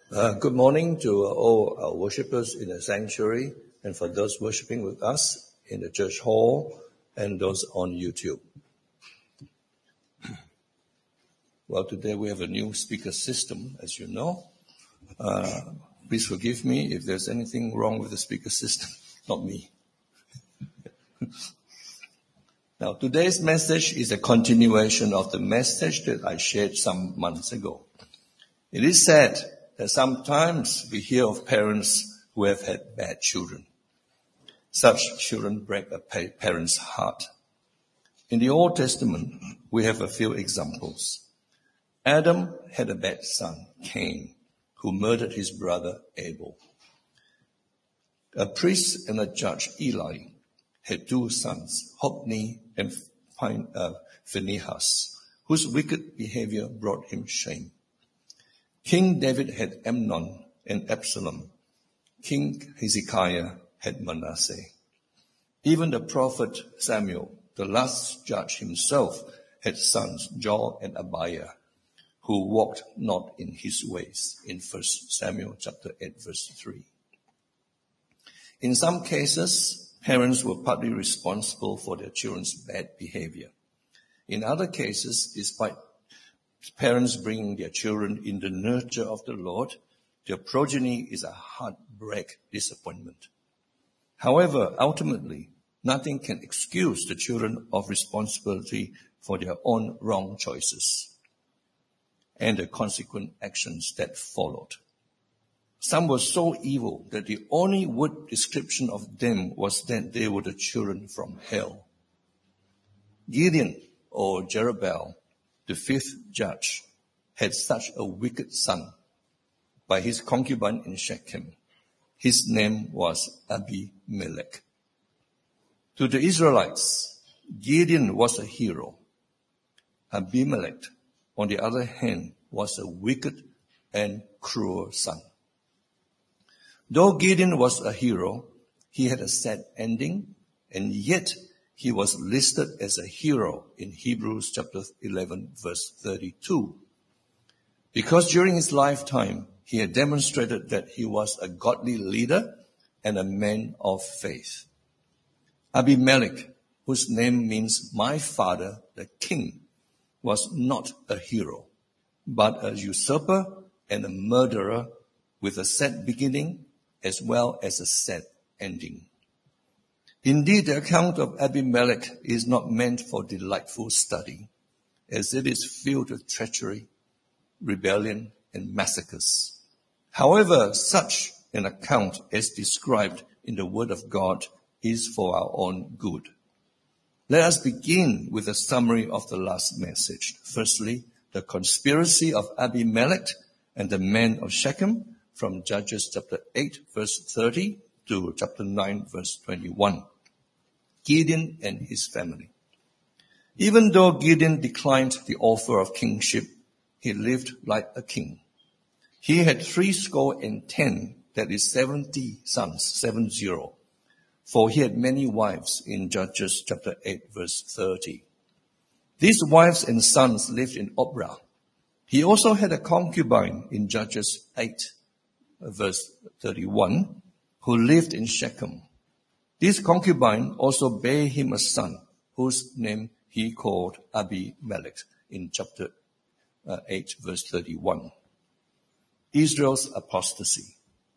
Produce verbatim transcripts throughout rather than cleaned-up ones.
Uh, good morning to all our worshippers in the sanctuary and for those worshiping with us in the church hall and those on YouTube. Well, today we have a new speaker system, as you know. Uh, please forgive me if there's anything wrong with the speaker system, not me. Now, today's message is a continuation of the message that I shared some months ago. It is said that sometimes we hear of parents who have had bad children. Such children break a parent's heart. In the Old Testament, we have a few examples. Adam had a bad son, Cain, who murdered his brother Abel. A priest and a judge, Eli, had two sons, Hophni and Phinehas, whose wicked behavior brought him shame. King David had Amnon and Absalom. King Hezekiah had Manasseh. Even the prophet Samuel, the last judge himself, had sons, Joel and Abiah, who walked not in his ways, in First Samuel chapter eight, verse three. In some cases, parents were partly responsible for their children's bad behavior. In other cases, despite parents bringing their children in the nurture of the Lord, their progeny is a heartbreak disappointment. However, ultimately, nothing can excuse the children of responsibility for their own wrong choices and the consequent actions that followed. Some were so evil that the only word description of them was that they were the children from hell. Gideon, or Jerubbaal, the fifth judge, had such a wicked son by his concubine in Shechem. His name was Abimelech. To the Israelites, Gideon was a hero. Abimelech, on the other hand, was a wicked and cruel son. Though Gideon was a hero, he had a sad ending, and yet he was listed as a hero in Hebrews chapter eleven, verse thirty-two. Because during his lifetime, he had demonstrated that he was a godly leader and a man of faith. Abimelech, whose name means my father, the king, was not a hero, but a usurper and a murderer with a sad beginning as well as a sad ending. Indeed, the account of Abimelech is not meant for delightful study, as it is filled with treachery, rebellion, and massacres. However, such an account as described in the Word of God is for our own good. Let us begin with a summary of the last message. Firstly, the conspiracy of Abimelech and the men of Shechem from Judges chapter eight, verse thirty to chapter nine, verse twenty-one. Gideon and his family. Even though Gideon declined the offer of kingship, he lived like a king. He had three score and ten, that is seventy sons, seven zero. For he had many wives in Judges chapter eight, verse thirty. These wives and sons lived in Ophrah. He also had a concubine in Judges eight, verse thirty-one, who lived in Shechem. This concubine also bare him a son, whose name he called Abimelech in chapter eight, verse thirty-one. Israel's apostasy.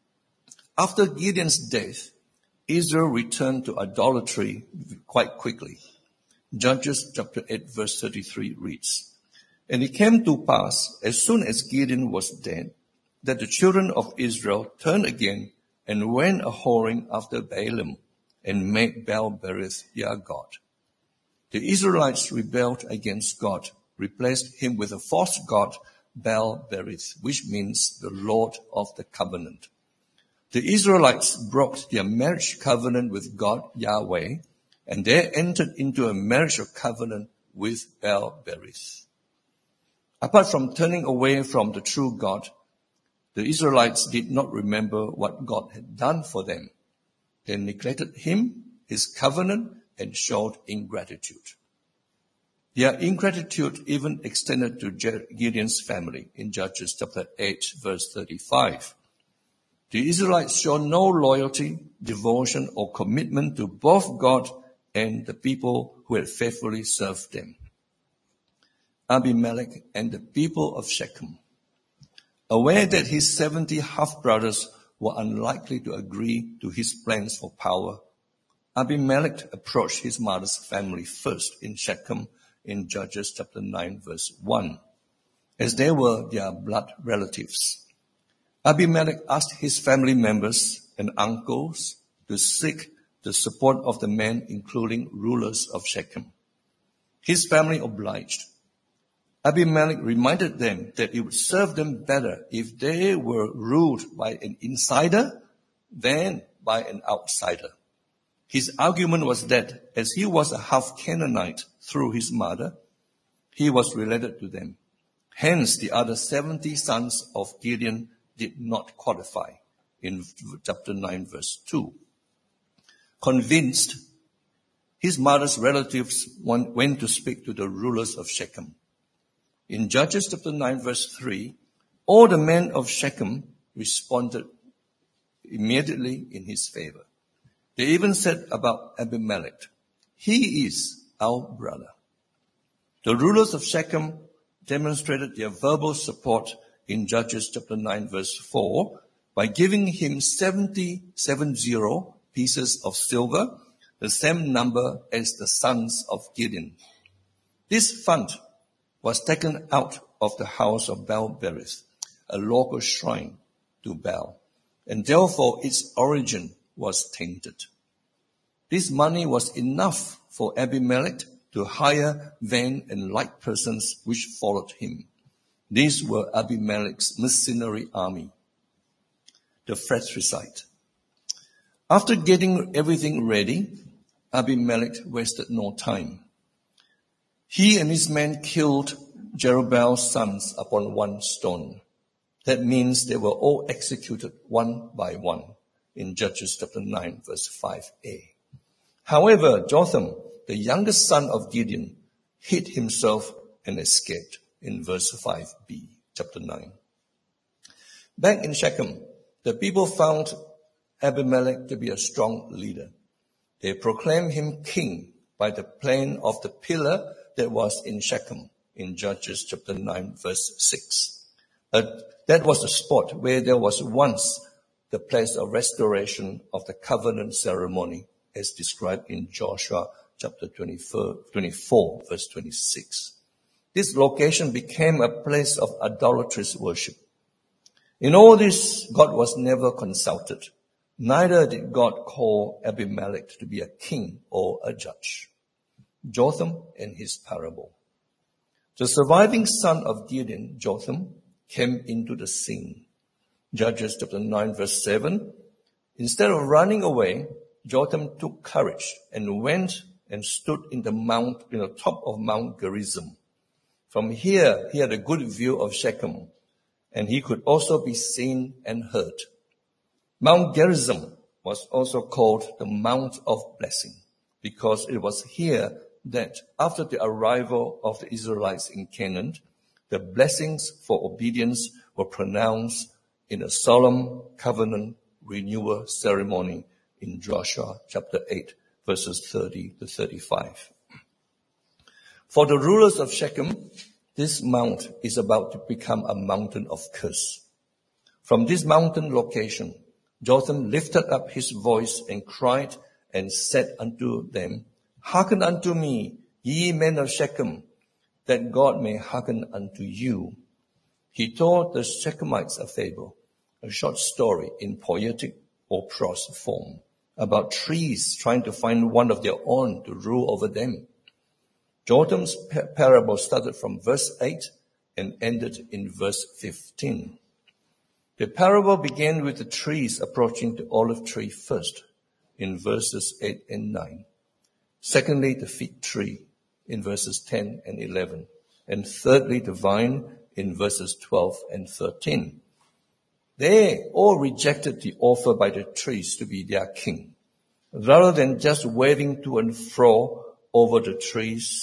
After Gideon's death, Israel returned to idolatry quite quickly. Judges chapter eight, verse thirty-three reads, And it came to pass, as soon as Gideon was dead, that the children of Israel turned again and went a-whoring after Baalim, and made Baal-berith their god. The Israelites rebelled against God, replaced him with a false god, Baal-berith, which means the Lord of the covenant. The Israelites broke their marriage covenant with God, Yahweh, and they entered into a marriage of covenant with Baal-berith. Apart from turning away from the true God, the Israelites did not remember what God had done for them. They neglected him, his covenant, and showed ingratitude. Their ingratitude even extended to Gideon's family in Judges chapter eight, verse thirty-five. The Israelites showed no loyalty, devotion, or commitment to both God and the people who had faithfully served them. Abimelech and the people of Shechem, aware that his seventy half-brothers were unlikely to agree to his plans for power, Abimelech approached his mother's family first in Shechem in Judges chapter nine, verse one, as they were their blood relatives. Abimelech asked his family members and uncles to seek the support of the men, including rulers of Shechem. His family obliged. Abimelech reminded them that it would serve them better if they were ruled by an insider than by an outsider. His argument was that as he was a half Canaanite through his mother, he was related to them. Hence, the other seventy sons of Gideon did not qualify in chapter nine, verse two. Convinced, his mother's relatives went to speak to the rulers of Shechem. In Judges chapter nine, verse three, all the men of Shechem responded immediately in his favor. They even said about Abimelech, "He is our brother." The rulers of Shechem demonstrated their verbal support in Judges chapter nine, verse four, by giving him seventy, seven zero pieces of silver, the same number as the sons of Gideon. This fund was taken out of the house of Baal-berith, a local shrine to Baal, and therefore its origin was tainted. This money was enough for Abimelech to hire van and light persons which followed him. These were Abimelech's mercenary army, the fratricide. After getting everything ready, Abimelech wasted no time. He and his men killed Jerubaal's sons upon one stone. That means they were all executed one by one in Judges chapter nine, verse five a. However, Jotham, the youngest son of Gideon, hid himself and escaped in verse five b, chapter nine. Back in Shechem, the people found Abimelech to be a strong leader. They proclaimed him king by the plan of the pillar that was in Shechem in Judges chapter nine, verse six. Uh, that was the spot where there was once the place of restoration of the covenant ceremony as described in Joshua chapter twenty-four, twenty-four, verse twenty-six. This location became a place of idolatrous worship. In all this, God was never consulted. Neither did God call Abimelech to be a king or a judge. Jotham and his parable. The surviving son of Gideon, Jotham, came into the scene. Judges chapter nine, verse seven. Instead of running away, Jotham took courage and went and stood in the mount, in the top of Mount Gerizim. From here, he had a good view of Shechem, and he could also be seen and heard. Mount Gerizim was also called the Mount of Blessing, because it was here that after the arrival of the Israelites in Canaan, the blessings for obedience were pronounced in a solemn covenant renewal ceremony in Joshua chapter eight, verses thirty to thirty-five. For the rulers of Shechem, this mount is about to become a mountain of curse. From this mountain location, Jotham lifted up his voice and cried and said unto them, "Hearken unto me, ye men of Shechem, that God may hearken unto you." He told the Shechemites a fable, a short story in poetic or prose form, about trees trying to find one of their own to rule over them. Jotham's parable started from verse eight and ended in verse fifteen. The parable began with the trees approaching the olive tree first in verses eight and nine. Secondly, the fig tree in verses ten and eleven. And thirdly, the vine in verses twelve and thirteen. They all rejected the offer by the trees to be their king. Rather than just waving to and fro over the trees,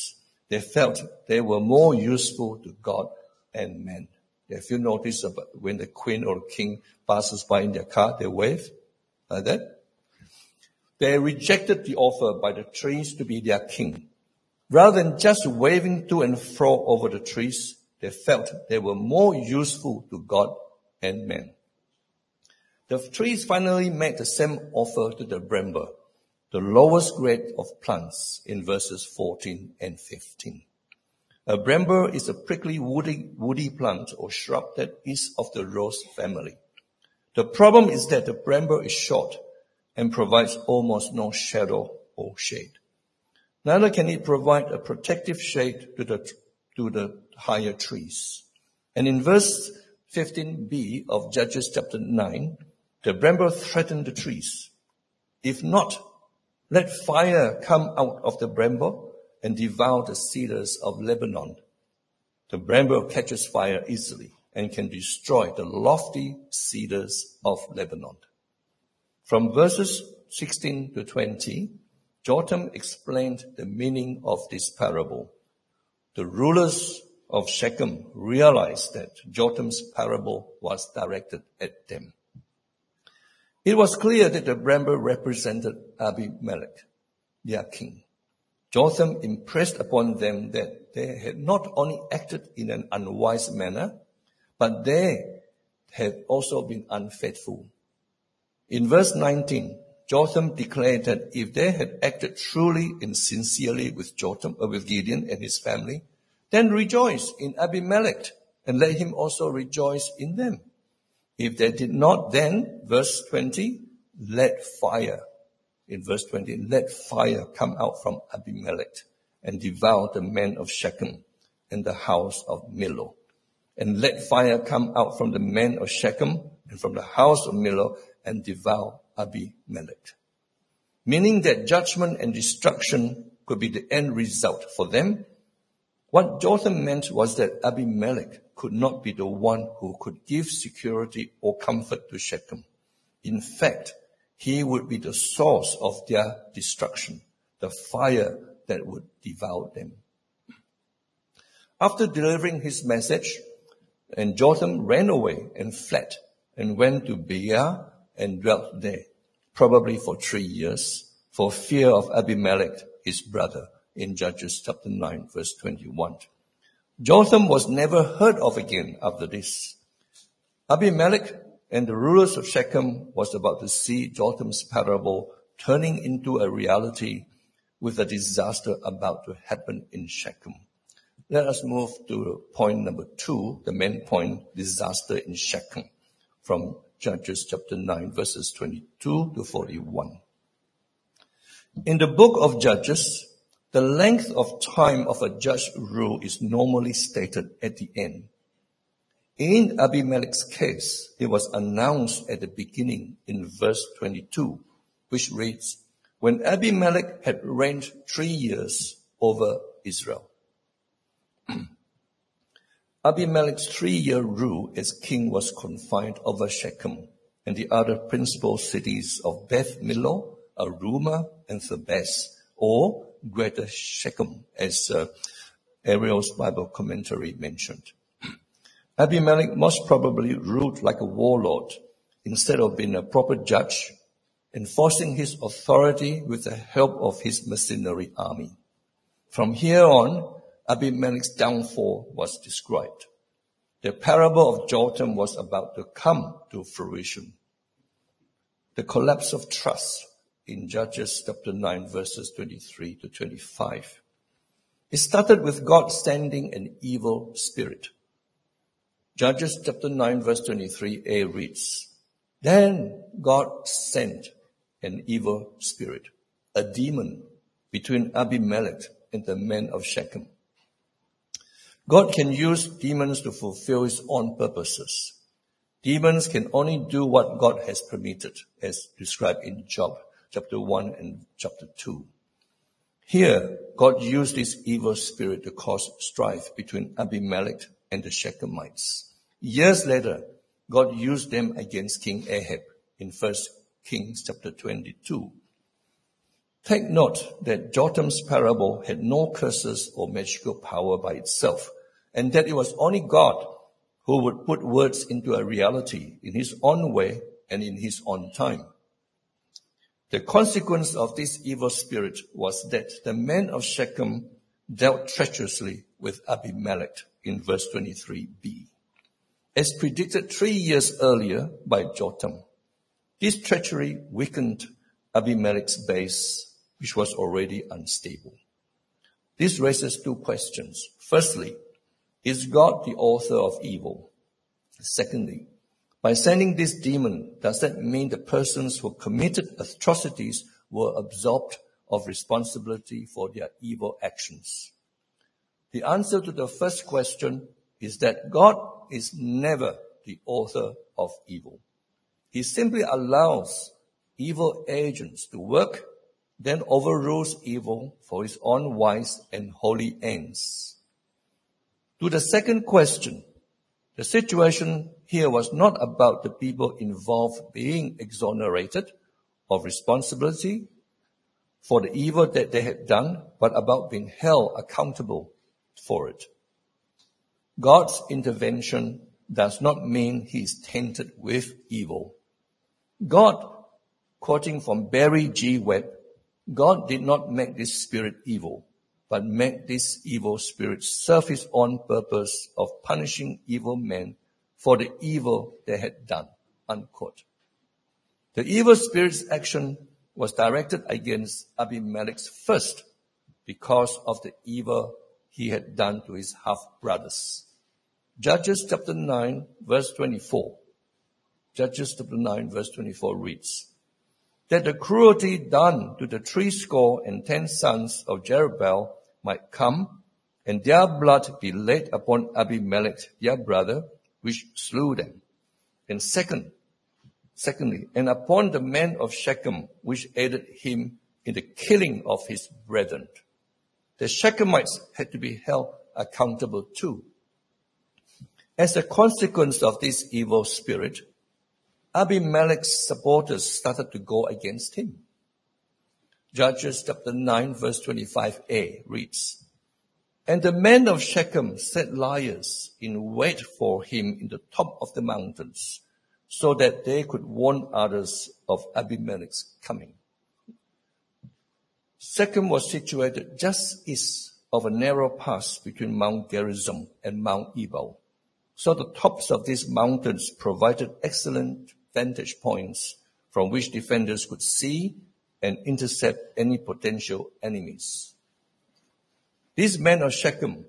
They felt they were more useful to God and man. If you notice about when the queen or king passes by in their car, they wave like that. They rejected the offer by the trees to be their king. Rather than just waving to and fro over the trees, they felt they were more useful to God and man. The trees finally made the same offer to the bramble, the lowest grade of plants, in verses fourteen and fifteen. A bramble is a prickly woody, woody plant or shrub that is of the rose family. The problem is that the bramble is short and provides almost no shadow or shade. Neither can it provide a protective shade to the, to the higher trees. And in verse fifteen b of Judges chapter nine, the bramble threatened the trees. If not, let fire come out of the bramble and devour the cedars of Lebanon. The bramble catches fire easily and can destroy the lofty cedars of Lebanon. From verses sixteen to twenty, Jotham explained the meaning of this parable. The rulers of Shechem realized that Jotham's parable was directed at them. It was clear that the bramble represented Abimelech, their king. Jotham impressed upon them that they had not only acted in an unwise manner, but they had also been unfaithful. In verse nineteen, Jotham declared that if they had acted truly and sincerely with Jotham, or with Gideon and his family, then rejoice in Abimelech and let him also rejoice in them. If they did not, then, verse twenty, let fire, in verse twenty, let fire come out from Abimelech and devour the men of Shechem and the house of Millo. And let fire come out from the men of Shechem and from the house of Millo and devour Abimelech. Meaning that judgment and destruction could be the end result for them. What Jotham meant was that Abimelech could not be the one who could give security or comfort to Shechem. In fact, he would be the source of their destruction, the fire that would devour them. After delivering his message, and Jotham ran away and fled and went to Beer and dwelt there, probably for three years, for fear of Abimelech, his brother, in Judges chapter nine, verse twenty-one. Jotham was never heard of again after this. Abimelech and the rulers of Shechem was about to see Jotham's parable turning into a reality with a disaster about to happen in Shechem. Let us move to point number two, the main point, disaster in Shechem, from Judges chapter nine, verses twenty-two to forty-one. In the book of Judges, the length of time of a judge's rule is normally stated at the end. In Abimelech's case, it was announced at the beginning in verse twenty-two, which reads, when Abimelech had reigned three years over Israel. Abimelech's three-year rule as king was confined over Shechem and the other principal cities of Beth Millo, Arumah, and Thebes, or Greater Shechem, as uh, Ariel's Bible commentary mentioned. Abimelech most probably ruled like a warlord instead of being a proper judge, enforcing his authority with the help of his mercenary army. From here on, Abimelech's downfall was described. The parable of Jotham was about to come to fruition. The collapse of trust in Judges chapter nine, verses twenty-three to twenty-five. It started with God sending an evil spirit. Judges chapter nine, verse twenty-three a reads, then God sent an evil spirit, a demon, between Abimelech and the men of Shechem. God can use demons to fulfill his own purposes. Demons can only do what God has permitted, as described in Job chapter one and chapter two. Here, God used this evil spirit to cause strife between Abimelech and the Shechemites. Years later, God used them against King Ahab in First Kings chapter twenty-two. Take note that Jotham's parable had no curses or magical power by itself, and that it was only God who would put words into a reality in his own way and in his own time. The consequence of this evil spirit was that the men of Shechem dealt treacherously with Abimelech in verse twenty-three b, as predicted three years earlier by Jotham. This treachery weakened Abimelech's base, which was already unstable. This raises two questions. Firstly, is God the author of evil? Secondly, by sending this demon, does that mean the persons who committed atrocities were absolved of responsibility for their evil actions? The answer to the first question is that God is never the author of evil. He simply allows evil agents to work, then overrules evil for his own wise and holy ends. To the second question, the situation here was not about the people involved being exonerated of responsibility for the evil that they had done, but about being held accountable for it. God's intervention does not mean he is tainted with evil. God, quoting from Barry G. Webb, God did not make this spirit evil, but make this evil spirit serve his own purpose of punishing evil men for the evil they had done, unquote. The evil spirit's action was directed against Abimelech first because of the evil he had done to his half-brothers. Judges chapter nine, verse twenty-four. Judges chapter nine, verse twenty-four reads, that the cruelty done to the three score and ten sons of Jerubbaal might come, and their blood be laid upon Abimelech their brother, which slew them. And second, secondly, and upon the men of Shechem, which aided him in the killing of his brethren. The Shechemites had to be held accountable too. As a consequence of this evil spirit, Abimelech's supporters started to go against him. Judges chapter nine, verse twenty-five a reads, and the men of Shechem set liars in wait for him in the top of the mountains, so that they could warn others of Abimelech's coming. Shechem was situated just east of a narrow pass between Mount Gerizim and Mount Ebal. So the tops of these mountains provided excellent vantage points from which defenders could see and intercept any potential enemies. These men of Shechem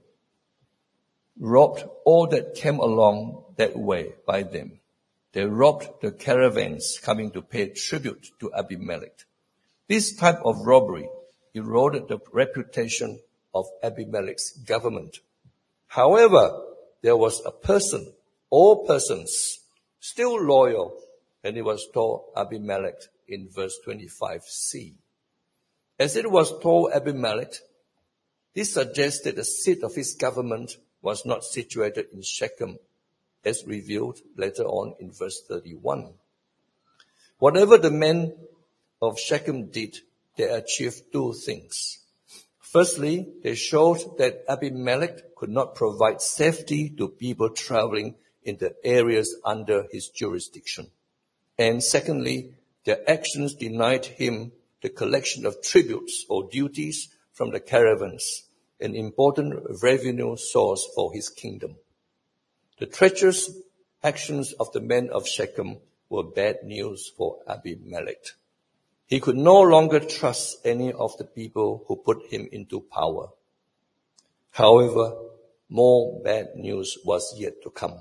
robbed all that came along that way by them. They robbed the caravans coming to pay tribute to Abimelech. This type of robbery eroded the reputation of Abimelech's government. However, there was a person or persons still loyal, and it was told Abimelech in verse twenty-five c. As it was told Abimelech, this suggests that the seat of his government was not situated in Shechem, as revealed later on in verse thirty-one. Whatever the men of Shechem did, they achieved two things. Firstly, they showed that Abimelech could not provide safety to people traveling in the areas under his jurisdiction. And secondly, their actions denied him the collection of tributes or duties from the caravans, an important revenue source for his kingdom. The treacherous actions of the men of Shechem were bad news for Abimelech. He could no longer trust any of the people who put him into power. However, more bad news was yet to come.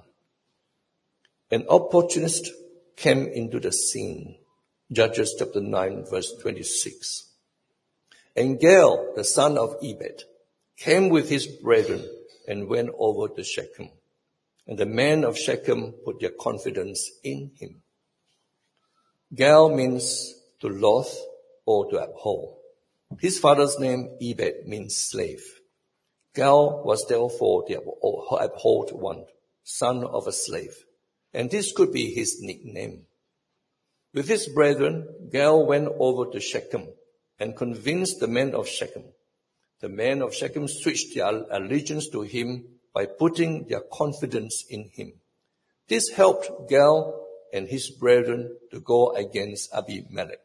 An opportunist came into the scene. Judges chapter nine, verse twenty-six. And Gaal, the son of Ebed, came with his brethren and went over to Shechem. And the men of Shechem put their confidence in him. Gaal means to loathe or to abhor. His father's name, Ebed, means slave. Gaal was therefore the abhorred one, son of a slave. And this could be his nickname. With his brethren, Gaal went over to Shechem and convinced the men of Shechem. The men of Shechem switched their allegiance to him by putting their confidence in him. This helped Gaal and his brethren to go against Abimelech.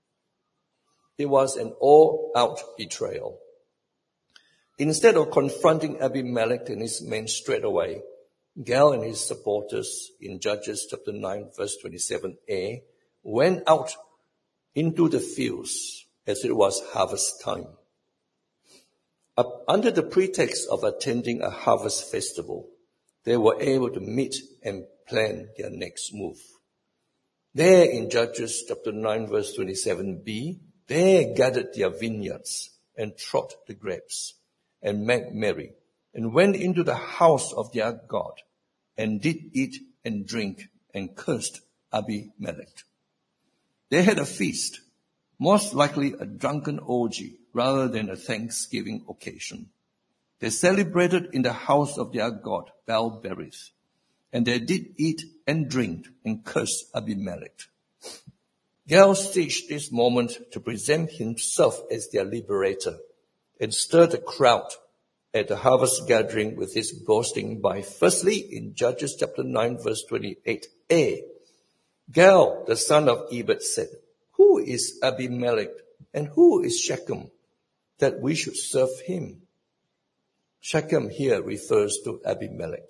It was an all-out betrayal. Instead of confronting Abimelech and his men straight away, Gaal and his supporters in Judges chapter nine verse twenty-seven a went out into the fields as it was harvest time. Up under the pretext of attending a harvest festival, they were able to meet and plan their next move. There in Judges chapter nine verse twenty-seven b, they gathered their vineyards and trod the grapes and made merry and went into the house of their God and did eat and drink and cursed Abimelech. They had a feast, most likely a drunken orgy rather than a Thanksgiving occasion. They celebrated in the house of their god, Baal-berith, and they did eat and drink and cursed Abimelech. Gaal seized this moment to present himself as their liberator and stir the crowd at the harvest gathering with his boasting by, firstly, in Judges chapter nine verse twenty-eight a, Gaal, the son of Ebed, said, "Who is Abimelech and who is Shechem, that we should serve him?" Shechem here refers to Abimelech.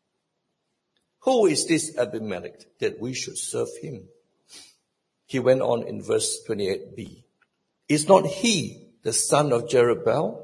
Who is this Abimelech that we should serve him? He went on in verse twenty-eight b. Is not he the son of Jerubbaal?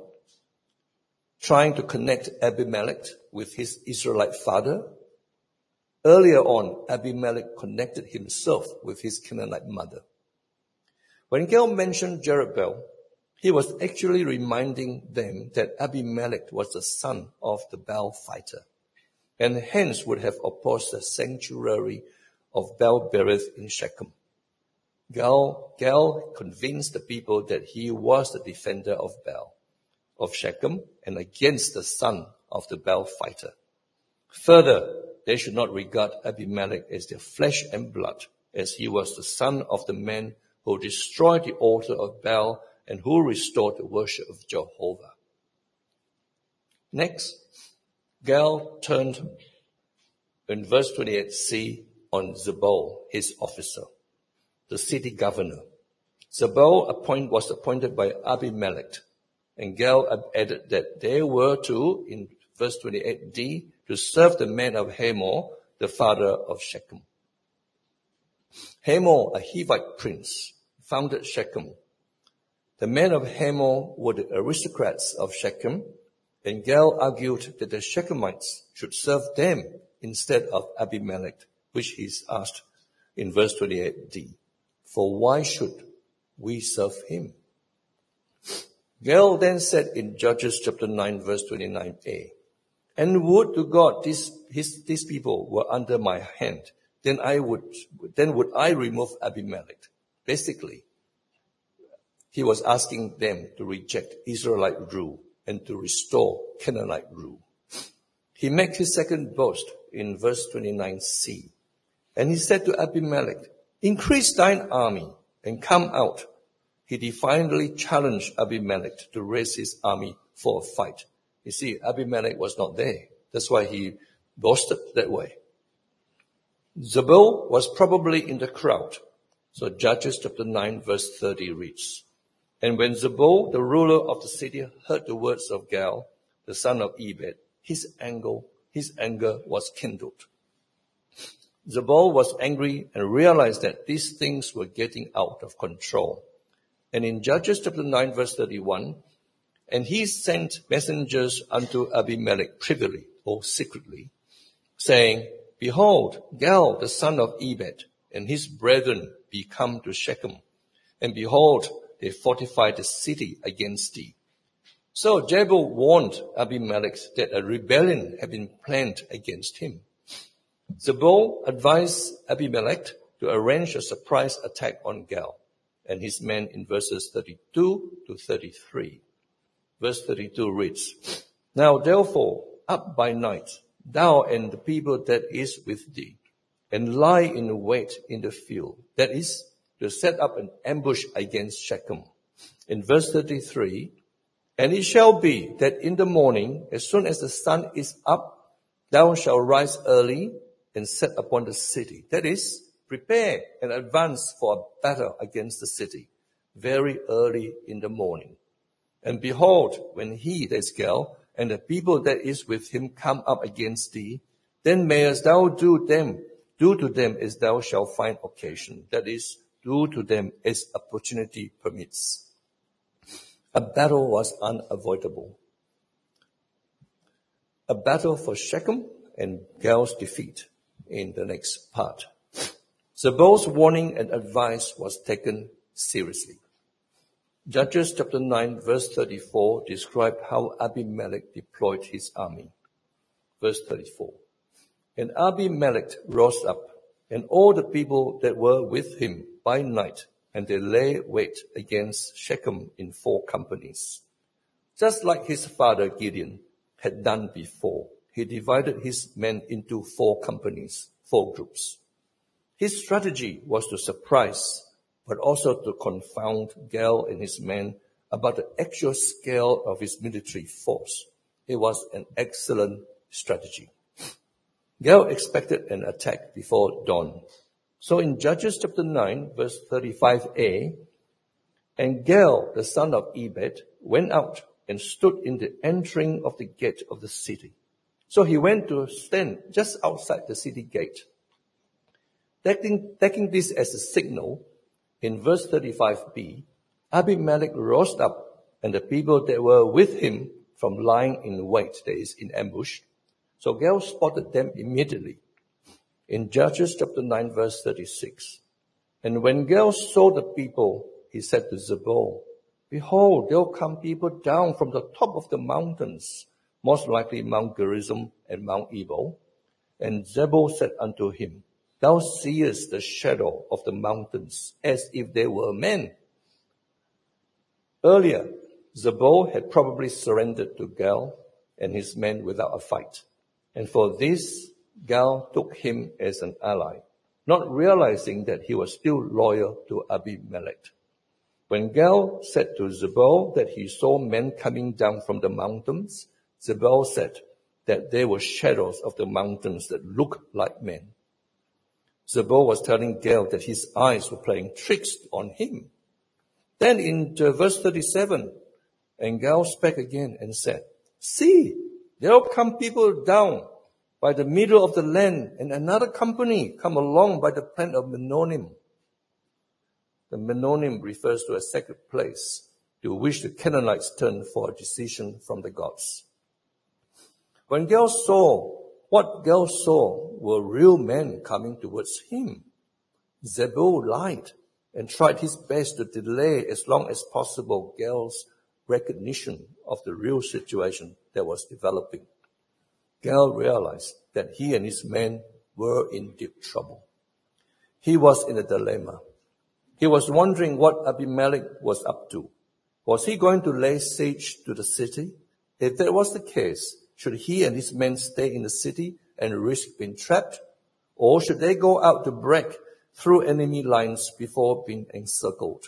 Trying to connect Abimelech with his Israelite father. Earlier on, Abimelech connected himself with his Canaanite mother. When Gaal mentioned Jerubbaal, he was actually reminding them that Abimelech was the son of the Baal fighter, and hence would have opposed the sanctuary of Baal-berith in Shechem. Gaal, Gaal convinced the people that he was the defender of Baal, of Shechem, and against the son of the Baal fighter. Further, they should not regard Abimelech as their flesh and blood, as he was the son of the man who destroyed the altar of Baal and who restored the worship of Jehovah. Next, Gaal turned in verse twenty-eight c on Zebul, his officer, the city governor. Zebul appoint, was appointed by Abimelech, and Gaal added that they were to, in verse twenty-eight d, to serve the men of Hamor, the father of Shechem. Hamor, a Hivite prince, founded Shechem. The men of Hamor were the aristocrats of Shechem, and Gaal argued that the Shechemites should serve them instead of Abimelech, which he's asked in verse twenty-eight d. For why should we serve him? Gaal then said in Judges chapter nine verse twenty-nine a, and would to God these, his, these people were under my hand, then I would, then would I remove Abimelech. Basically, he was asking them to reject Israelite rule and to restore Canaanite rule. He made his second boast in verse twenty-nine c. And he said to Abimelech, increase thine army and come out. He defiantly challenged Abimelech to raise his army for a fight. You see, Abimelech was not there. That's why he boasted that way. Zebul was probably in the crowd. So Judges chapter nine verse thirty reads, and when Zebul, the ruler of the city, heard the words of Gaal, the son of Ebed, his anger, his anger was kindled. Zebul was angry and realized that these things were getting out of control. And in Judges chapter nine verse thirty-one, and he sent messengers unto Abimelech privily or secretly, saying, behold, Gaal, the son of Ebed, and his brethren be come to Shechem, and behold, they fortified the city against thee. So Jebul warned Abimelech that a rebellion had been planned against him. Zebul advised Abimelech to arrange a surprise attack on Gaal and his men in verses thirty-two to thirty-three. Verse thirty-two reads, now therefore, up by night, thou and the people that is with thee, and lie in wait in the field, that is, to set up an ambush against Shechem, In verse thirty-three, and it shall be that in the morning, as soon as the sun is up, thou shalt rise early and set upon the city. That is, prepare and advance for a battle against the city, very early in the morning. And behold, when he, that is Gael, and the people that is with him come up against thee, then mayest thou do them, do to them as thou shalt find occasion. That is, do to them as opportunity permits. A battle was unavoidable. A battle for Shechem and Gael's defeat in the next part. Zebul's warning and advice was taken seriously. Judges chapter nine verse thirty-four describe how Abimelech deployed his army. Verse thirty-four. And Abimelech rose up, and all the people that were with him by night, and they lay wait against Shechem in four companies. Just like his father Gideon had done before, he divided his men into four companies, four groups. His strategy was to surprise, but also to confound Gael and his men about the actual scale of his military force. It was an excellent strategy. Gael expected an attack before dawn. So in Judges chapter nine, verse thirty-five a, and Gael, the son of Ebed, went out and stood in the entering of the gate of the city. So he went to stand just outside the city gate. Taking, taking this as a signal, in verse thirty-five b, Abimelech rose up, and the people that were with him from lying in wait, that is, in ambush. So Gael spotted them immediately. In Judges chapter nine, verse thirty-six, and when Gael saw the people, he said to Zebul, behold, there will come people down from the top of the mountains, most likely Mount Gerizim and Mount Ebal. And Zebul said unto him, thou seest the shadow of the mountains as if they were men. Earlier, Zebul had probably surrendered to Gael and his men without a fight. And for this, Gael took him as an ally, not realizing that he was still loyal to Abimelech. When Gael said to Zebul that he saw men coming down from the mountains, Zebul said that they were shadows of the mountains that looked like men. Zebul was telling Gael that his eyes were playing tricks on him. Then in uh, verse thirty-seven, and Gael spake again and said, see, there will come people down by the middle of the land, and another company come along by the plain of Menonim. The Menonim refers to a sacred place to which the Canaanites turned for a decision from the gods. When Gael saw, what Gael saw were real men coming towards him, Zebul lied and tried his best to delay as long as possible Gael's recognition of the real situation that was developing. Gael realized that he and his men were in deep trouble. He was in a dilemma. He was wondering what Abimelech was up to. Was he going to lay siege to the city? If that was the case, should he and his men stay in the city and risk being trapped? Or should they go out to break through enemy lines before being encircled?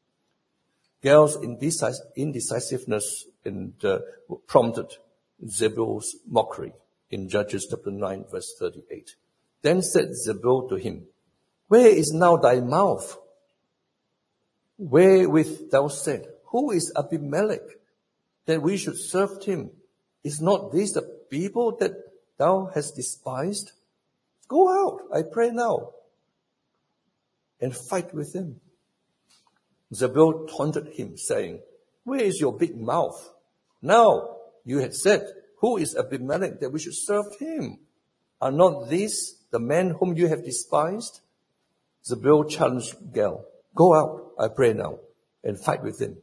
Gael's indecisiveness and, uh, prompted Zebul's mockery in Judges chapter nine, verse thirty-eight. Then said Zebul to him, where is now thy mouth? Wherewith thou said, who is Abimelech, that we should serve him? Is not this the people that thou hast despised? Go out, I pray now, and fight with them. Zebul taunted him, saying, where is your big mouth? Now you had said, who is Abimelech that we should serve him? Are not these the men whom you have despised? Zebul challenged Gael, go out, I pray now, and fight with them.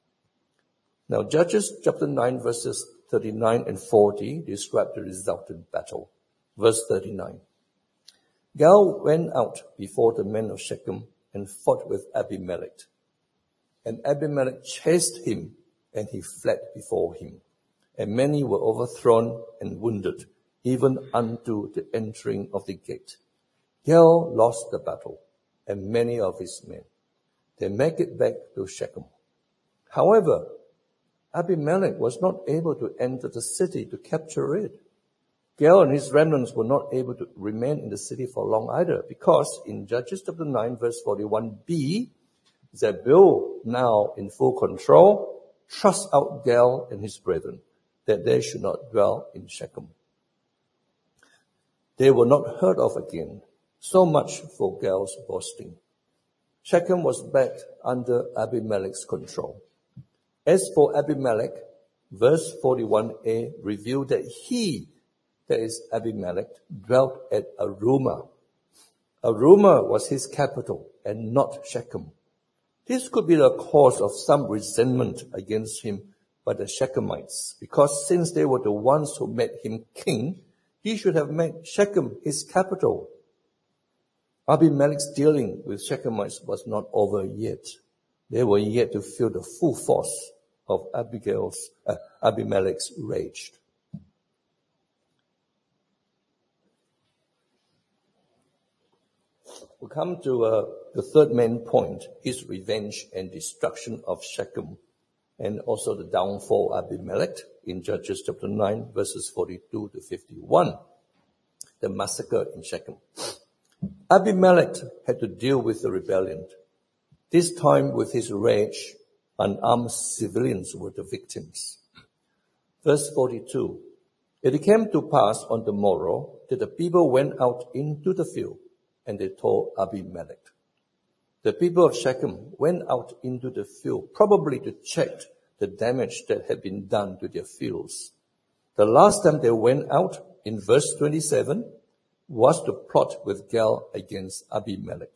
Now Judges chapter nine verses thirty-nine and forty describe the resultant battle. Verse thirty-nine. Gael went out before the men of Shechem and fought with Abimelech. And Abimelech chased him, and he fled before him. And many were overthrown and wounded, even unto the entering of the gate. Gael lost the battle, and many of his men. They make it back to Shechem. However, Abimelech was not able to enter the city to capture it. Gael and his remnants were not able to remain in the city for long either, because in Judges chapter nine, verse forty-one b, Zebul, now in full control, thrust out Gael and his brethren, that they should not dwell in Shechem. They were not heard of again. So much for Gael's boasting. Shechem was back under Abimelech's control. As for Abimelech, verse forty-one a revealed that he, that is Abimelech, dwelt at Arumah. Arumah was his capital and not Shechem. This could be the cause of some resentment against him by the Shechemites, because since they were the ones who made him king, he should have made Shechem his capital. Abimelech's dealing with Shechemites was not over yet. They were yet to feel the full force of Abigail's, uh, Abimelech's rage. We come to uh, the third main point, his revenge and destruction of Shechem, and also the downfall of Abimelech in Judges chapter nine, verses forty-two to fifty-one, the massacre in Shechem. Abimelech had to deal with the rebellion. This time with his rage, unarmed civilians were the victims. Verse forty-two, it came to pass on the morrow that the people went out into the field, and they told Abimelech. The people of Shechem went out into the field, probably to check the damage that had been done to their fields. The last time they went out, in verse twenty-seven, was to plot with Gael against Abimelech.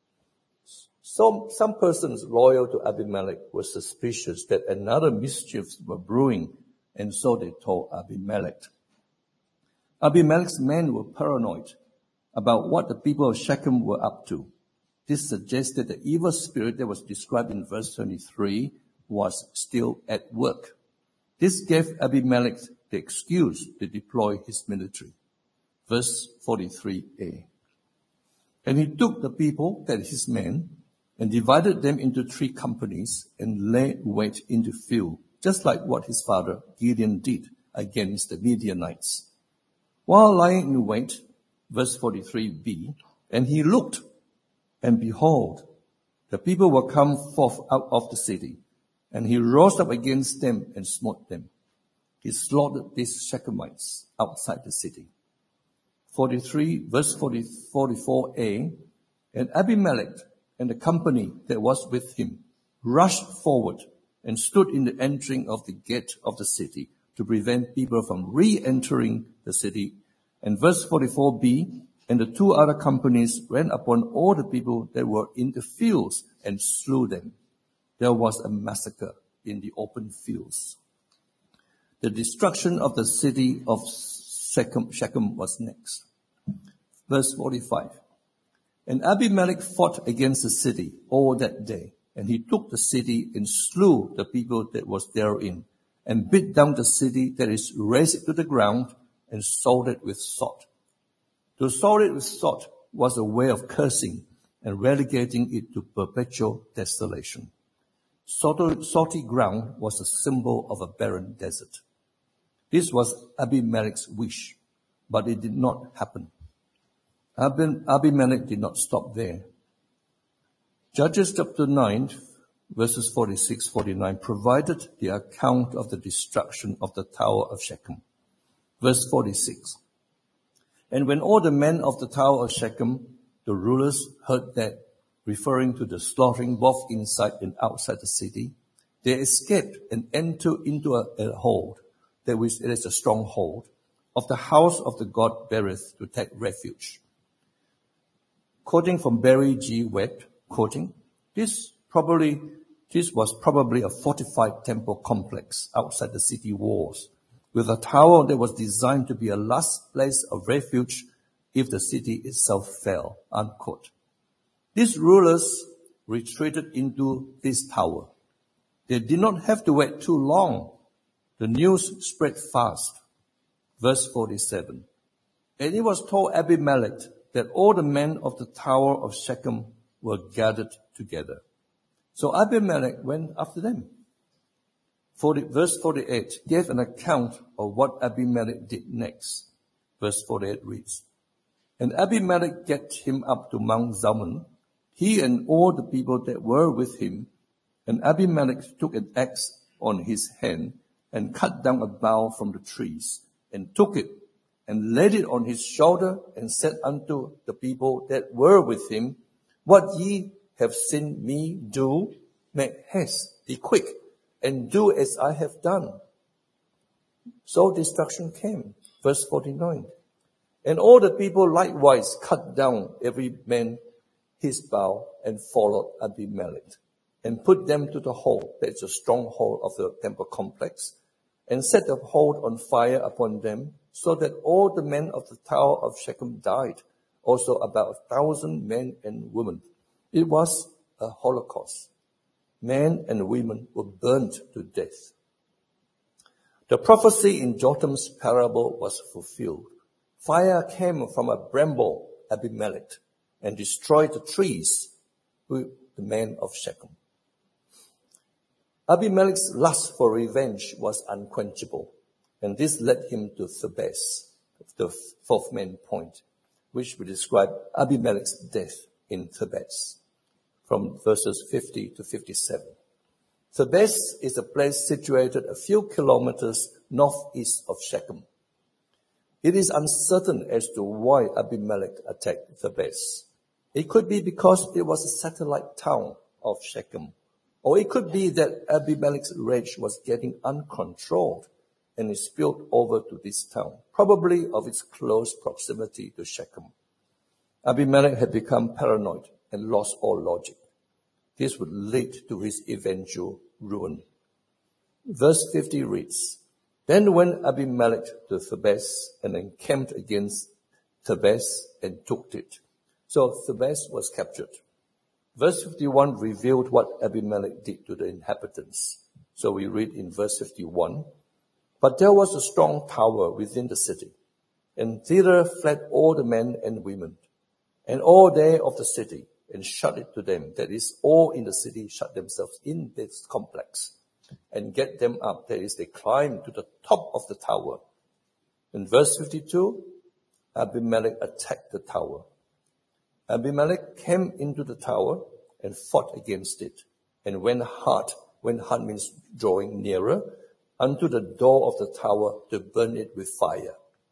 Some, some persons loyal to Abimelech were suspicious that another mischiefs were brewing, and so they told Abimelech. Abimelech's men were paranoid about what the people of Shechem were up to. This suggested the evil spirit that was described in verse twenty-three was still at work. This gave Abimelech the excuse to deploy his military. Verse forty-three a. And he took the people, that is his men, and divided them into three companies and lay wait in the field, just like what his father Gideon did against the Midianites. While lying in wait, verse forty-three b, and he looked, and behold, the people were come forth out of the city, and he rose up against them and smote them. He slaughtered these Shechemites outside the city. forty-three, verse forty, forty-four a, and Abimelech and the company that was with him rushed forward and stood in the entering of the gate of the city to prevent people from re-entering the city. And verse forty-four b, and the two other companies ran upon all the people that were in the fields and slew them. There was a massacre in the open fields. The destruction of the city of Shechem, Shechem was next. Verse forty-five. And Abimelech fought against the city all that day, and he took the city and slew the people that was therein, and beat down the city that is razed to the ground, and sold it with salt. To sold it with salt was a way of cursing and relegating it to perpetual desolation. Salty, salty ground was a symbol of a barren desert. This was Abimelech's wish, but it did not happen. Abimelech did not stop there. Judges chapter nine, verses forty-six to forty-nine provided the account of the destruction of the tower of Shechem. Verse forty-six. And when all the men of the tower of Shechem, the rulers, heard that, referring to the slaughtering both inside and outside the city, they escaped and entered into a, a hold, that which it is a stronghold, of the house of the god Berith to take refuge. Quoting from Barry G. Webb, quoting, this probably, this was probably a fortified temple complex outside the city walls, with a tower that was designed to be a last place of refuge if the city itself fell, unquote. These rulers retreated into this tower. They did not have to wait too long. The news spread fast. Verse forty-seven. And it was told Abimelech that all the men of the tower of Shechem were gathered together. So Abimelech went after them. forty, verse forty-eight gave an account of what Abimelech did next. Verse forty-eight reads, And Abimelech get him up to Mount Zalmon, he and all the people that were with him. And Abimelech took an axe on his hand and cut down a bough from the trees, and took it and laid it on his shoulder, and said unto the people that were with him, What ye have seen me do, make haste, be quick, and do as I have done. So destruction came. Verse forty-nine. And all the people likewise cut down every man his bough, and followed Abimelech, and put them to the hole, that is a stronghold of the temple complex, and set the hold on fire upon them, so that all the men of the tower of Shechem died, also about a thousand men and women. It was a holocaust. Men and women were burnt to death. The prophecy in Jotham's parable was fulfilled. Fire came from a bramble, Abimelech, and destroyed the trees with the men of Shechem. Abimelech's lust for revenge was unquenchable, and this led him to Thebes, the fourth main point, which we describe Abimelech's death in Thebes, from verses fifty to fifty-seven. Thebes is a place situated a few kilometers northeast of Shechem. It is uncertain as to why Abimelech attacked Thebes. It could be because it was a satellite town of Shechem, or it could be that Abimelech's rage was getting uncontrolled and it spilled over to this town, probably of its close proximity to Shechem. Abimelech had become paranoid and lost all logic. This would lead to his eventual ruin. Verse fifty reads, Then went Abimelech to Thebes and encamped against Thebes and took it. So Thebes was captured. Verse fifty-one revealed what Abimelech did to the inhabitants. So we read in verse fifty-one, But there was a strong tower within the city, and thither fled all the men and women, and all they of the city, and shut it to them. That is, all in the city shut themselves in this complex, and get them up. That is, they climbed to the top of the tower. In verse fifty-two, Abimelech attacked the tower. Abimelech came into the tower and fought against it, and went hard, when hard means drawing nearer, unto the door of the tower to burn it with fire.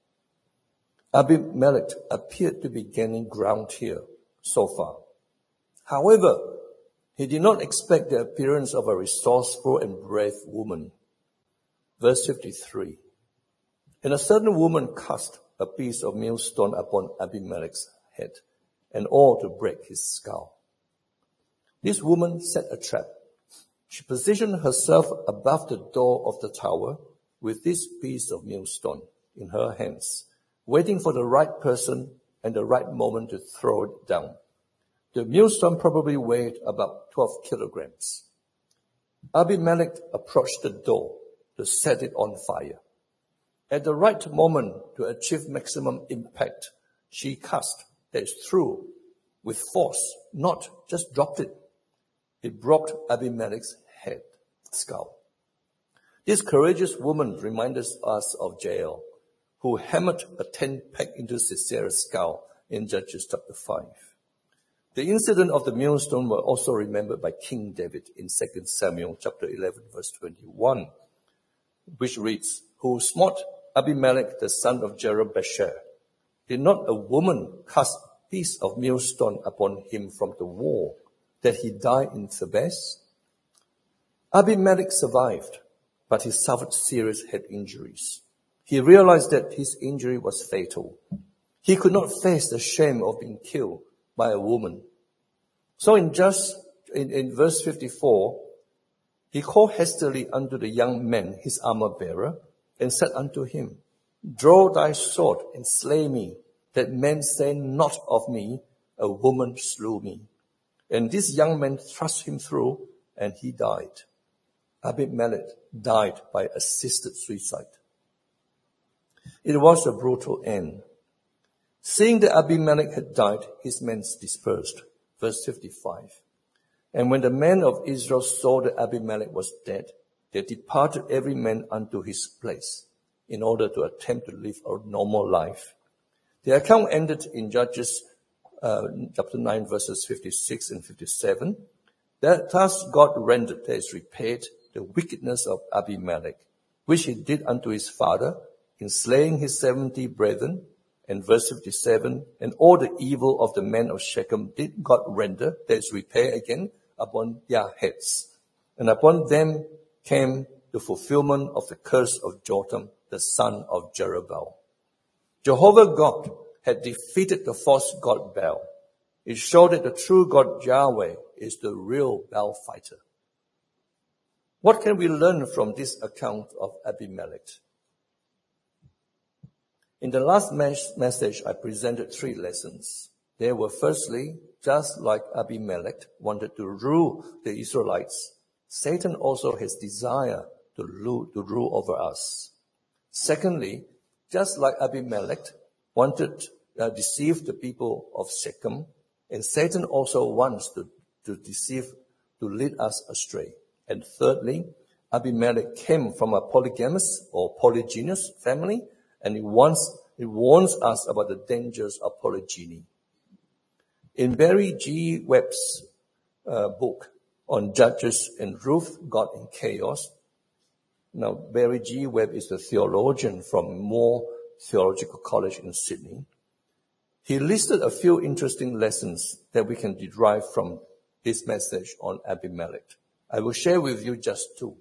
Abimelech appeared to be gaining ground here so far. However, he did not expect the appearance of a resourceful and brave woman. Verse fifty-three. And a certain woman cast a piece of millstone upon Abimelech's head, and all to break his skull. This woman set a trap. She positioned herself above the door of the tower with this piece of millstone in her hands, waiting for the right person and the right moment to throw it down. The millstone probably weighed about twelve kilograms. Abimelech approached the door to set it on fire. At the right moment to achieve maximum impact, she cast, that is threw, with force, not just dropped it. It broke Abimelech's head, skull. This courageous woman reminds us of Jael, who hammered a tent peg into Sisera's skull in Judges chapter five. The incident of the millstone was also remembered by King David in Second Samuel chapter eleven, verse twenty-one, which reads, Who smote Abimelech the son of Jerubbaal? Did not a woman cast a piece of millstone upon him from the wall, that he died in Thebes? Abimelech survived, but he suffered serious head injuries. He realized that his injury was fatal. He could not face the shame of being killed by a woman. So in just in, in verse fifty-four, he called hastily unto the young man, his armor bearer, and said unto him, Draw thy sword and slay me, that men say not of me, a woman slew me. And this young man thrust him through, and he died. Abimelech died by assisted suicide. It was a brutal end. Seeing that Abimelech had died, his men dispersed. Verse fifty-five. And when the men of Israel saw that Abimelech was dead, they departed every man unto his place in order to attempt to live a normal life. The account ended in Judges uh, chapter nine, verses fifty-six and fifty-seven. That thus God rendered, that is repaid, the wickedness of Abimelech, which he did unto his father in slaying his seventy brethren. And verse fifty-seven, and all the evil of the men of Shechem did God render, that is repay again, upon their heads. And upon them came the fulfillment of the curse of Jotham, the son of Jerubbaal. Jehovah God had defeated the false god Baal. It showed that the true God Yahweh is the real Baal fighter. What can we learn from this account of Abimelech? In the last mes- message, I presented three lessons. They were firstly, just like Abimelech wanted to rule the Israelites, Satan also has desire to rule, to rule over us. Secondly, just like Abimelech wanted to uh, deceive the people of Shechem, and Satan also wants to, to deceive, to lead us astray. And thirdly, Abimelech came from a polygamous or polygynous family, and he wants, he warns us about the dangers of polygyny. In Barry G. Webb's uh, book on Judges and Ruth, God in Chaos, now Barry G. Webb is a theologian from Moore Theological College in Sydney. He listed a few interesting lessons that we can derive from this message on Abimelech. I will share with you just two.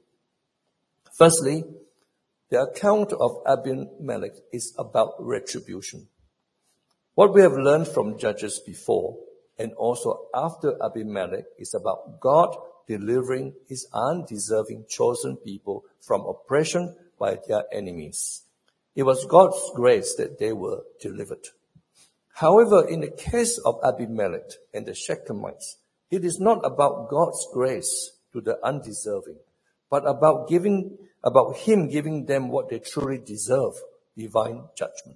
Firstly, the account of Abimelech is about retribution. What we have learned from Judges before and also after Abimelech is about God delivering his undeserving chosen people from oppression by their enemies. It was God's grace that they were delivered. However, in the case of Abimelech and the Shechemites, it is not about God's grace to the undeserving, but about giving, about him giving them what they truly deserve, divine judgment.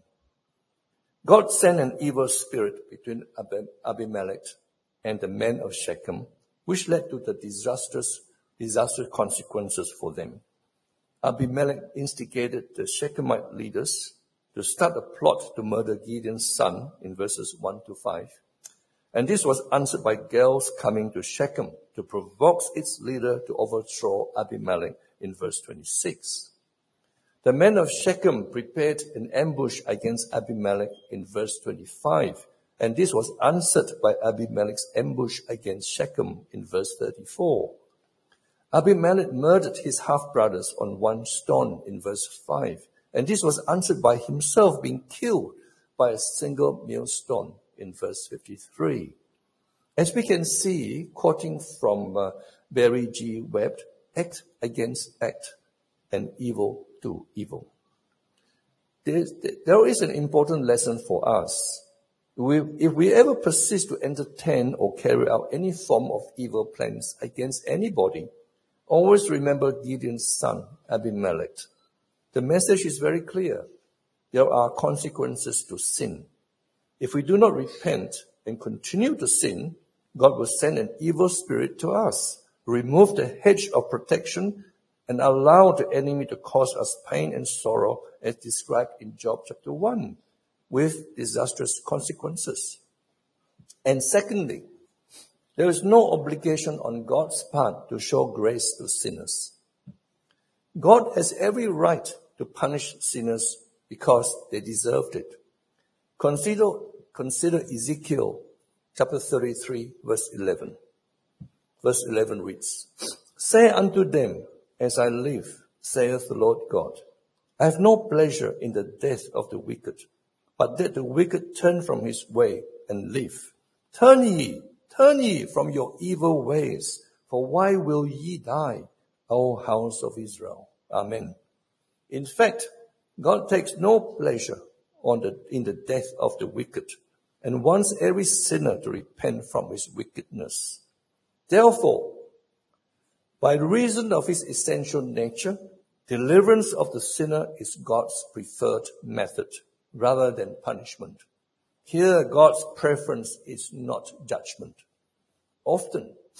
God sent an evil spirit between Abimelech and the men of Shechem, which led to the disastrous, disastrous consequences for them. Abimelech instigated the Shechemite leaders to start a plot to murder Gideon's son in verses one to five. And this was answered by Gaal's coming to Shechem to provoke its leader to overthrow Abimelech in verse twenty-six. The men of Shechem prepared an ambush against Abimelech in verse twenty-five, and this was answered by Abimelech's ambush against Shechem in verse thirty-four. Abimelech murdered his half-brothers on one stone in verse five, and this was answered by himself being killed by a single millstone in verse fifty-three. As we can see, quoting from uh, Barry G. Webb, act against act and evil to evil. There, there is an important lesson for us. We, if we ever persist to entertain or carry out any form of evil plans against anybody, always remember Gideon's son, Abimelech. The message is very clear. There are consequences to sin. If we do not repent and continue to sin, God will send an evil spirit to us, remove the hedge of protection, and allow the enemy to cause us pain and sorrow as described in Job chapter one, with disastrous consequences. And secondly, there is no obligation on God's part to show grace to sinners. God has every right to punish sinners because they deserved it. Consider, consider Ezekiel chapter thirty-three, verse eleven. Verse eleven reads, "Say unto them, as I live, saith the Lord God, I have no pleasure in the death of the wicked, but that the wicked turn from his way and live. Turn ye, turn ye from your evil ways, for why will ye die, O house of Israel?" Amen. In fact, God takes no pleasure on the, in the death of the wicked and wants every sinner to repent from his wickedness. Therefore, by reason of his essential nature, deliverance of the sinner is God's preferred method rather than punishment. Here, God's preference is not judgment. Often,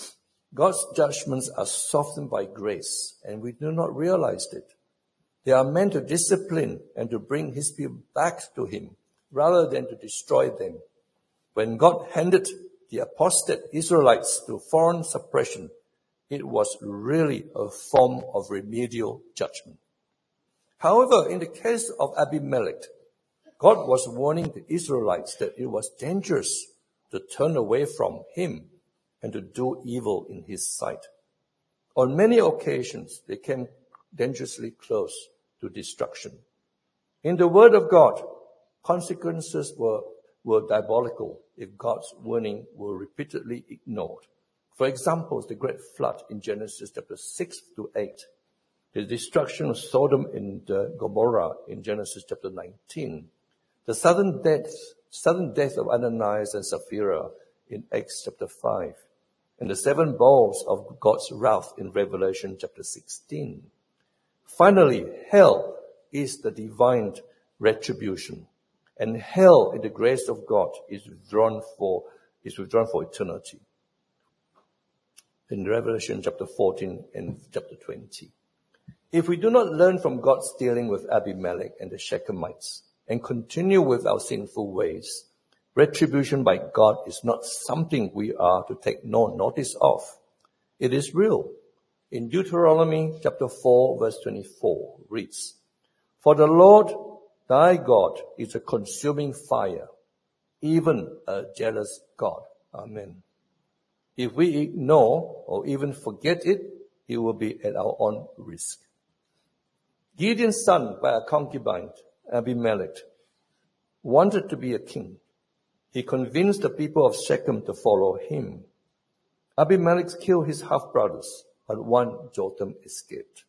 God's judgments are softened by grace, and we do not realize it. They are meant to discipline and to bring his people back to him, rather than to destroy them. When God handed the apostate Israelites to foreign suppression, it was really a form of remedial judgment. However, in the case of Abimelech, God was warning the Israelites that it was dangerous to turn away from him and to do evil in his sight. On many occasions, they came dangerously close to destruction. In the word of God, consequences were, were diabolical if God's warning were repeatedly ignored. For example, the great flood in Genesis chapter six to eight, the destruction of Sodom and uh, Gomorrah in Genesis chapter nineteen, the sudden death, sudden death of Ananias and Sapphira in Acts chapter five, and the seven bowls of God's wrath in Revelation chapter sixteen. Finally, hell is the divine retribution, and hell in the grace of God is withdrawn for is withdrawn for eternity. In Revelation chapter fourteen and chapter twenty. If we do not learn from God's dealing with Abimelech and the Shechemites and continue with our sinful ways, retribution by God is not something we are to take no notice of. It is real. In Deuteronomy chapter four verse twenty-four reads, "For the Lord thy God is a consuming fire, even a jealous God." Amen. If we ignore or even forget it, it will be at our own risk. Gideon's son by a concubine, Abimelech, wanted to be a king. He convinced the people of Shechem to follow him. Abimelech killed his half-brothers, but one, Jotham, escaped.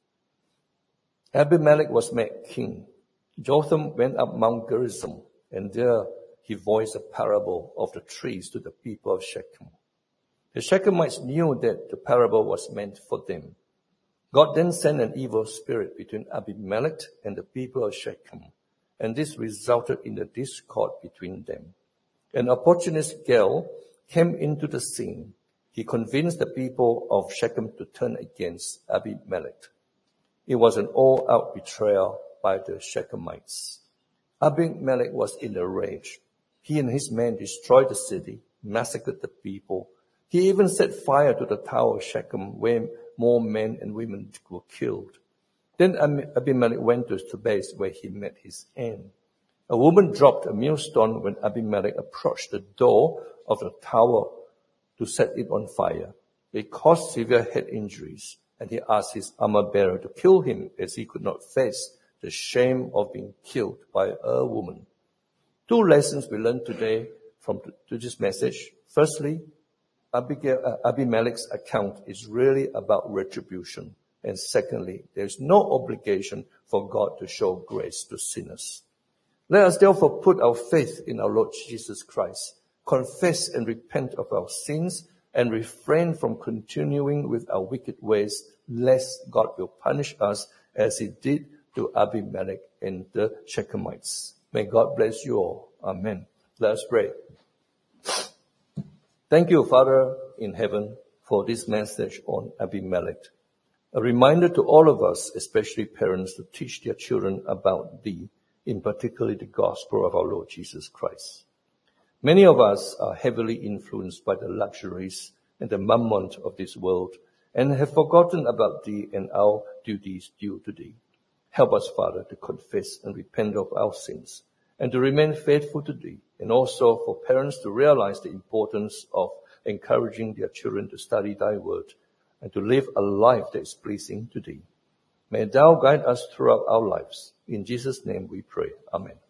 Abimelech was made king. Jotham went up Mount Gerizim, and there he voiced a parable of the trees to the people of Shechem. The Shechemites knew that the parable was meant for them. God then sent an evil spirit between Abimelech and the people of Shechem, and this resulted in a discord between them. An opportunist Gael came into the scene. He convinced the people of Shechem to turn against Abimelech. It was an all-out betrayal by the Shechemites. Abimelech was in a rage. He and his men destroyed the city, massacred the people. He even set fire to the tower of Shechem, where more men and women were killed. Then Abimelech went to his base where he met his end. A woman dropped a millstone when Abimelech approached the door of the tower to set it on fire. It caused severe head injuries, and he asked his armor-bearer to kill him as he could not face the shame of being killed by a woman. Two lessons we learned today from this message. Firstly, Abigail, uh, Abimelech's account is really about retribution. And secondly, there is no obligation for God to show grace to sinners. Let us therefore put our faith in our Lord Jesus Christ, confess and repent of our sins, and refrain from continuing with our wicked ways, lest God will punish us as he did to Abimelech and the Shechemites. May God bless you all. Amen. Let us pray. Thank you, Father in heaven, for this message on Abimelech. A reminder to all of us, especially parents, to teach their children about thee, in particular the gospel of our Lord Jesus Christ. Many of us are heavily influenced by the luxuries and the mammon of this world and have forgotten about thee and our duties due to thee. Help us, Father, to confess and repent of our sins and to remain faithful to thee, and also for parents to realize the importance of encouraging their children to study thy word and to live a life that is pleasing to thee. May thou guide us throughout our lives. In Jesus' name we pray. Amen.